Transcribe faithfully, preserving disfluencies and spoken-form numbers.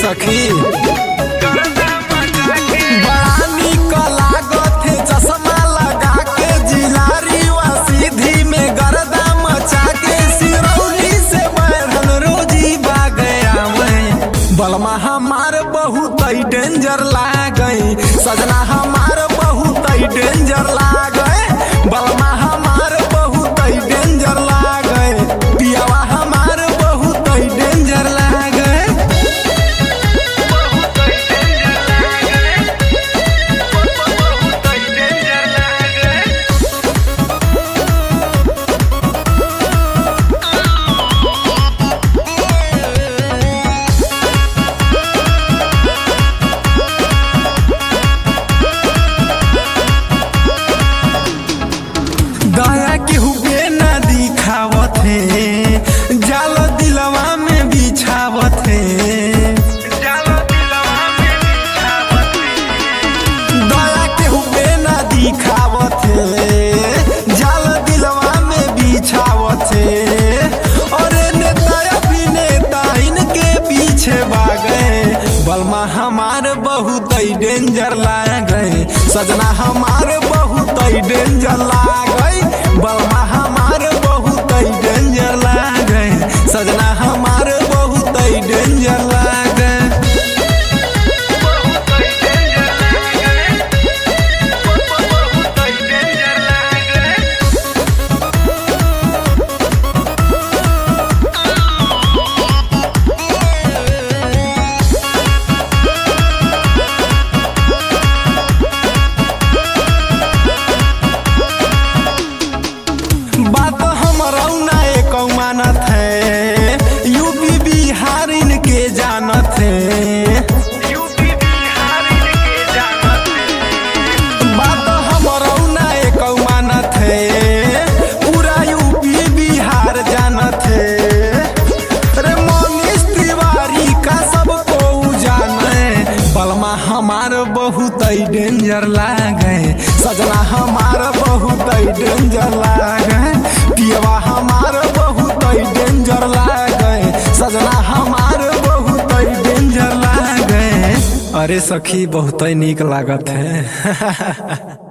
सखी बड़ा निक लागत है चश्मा लगा के जिलारी व सीधी में गर्दा मचा के सिरौली से बैठन रोजी बागया मैं बलमा हमार बहुत डेंजर लागे सजना हमार बहुत डेंजर लागे बलमा हमार बहुत डेंजर लागे पियावा हमार बहुत डेंजर लागे दया केहू के ना दिखावत है जाल दिलवा में बिछावत है दया केहू के ना दिखावत है जाल दिलवा में बिछावत है और नेता भी नेता इनके पीछे भागे बलमा हमार बहुत डेंजर लागे सजना हमार बहुत डेंजर लागे बलमा हमार बहुत डेंजर लागे सजना हमार बहुत डेंजर लागे बात हमरो ना एक मानत है यूपी बिहार इनके जानत है बात हमरो ना एक मानत है पूरा यूपी बिहार जानत है रे मनीष तिवारी का सबको जाने बलमा हमार बहुत डेंजर लागे सजना हमार बहुत डेंजर लागे पियवा हमार बहुत डेंजर लागे सजना हमार बहुत डेंजर लागे अरे सखी बहुत निक लागत है।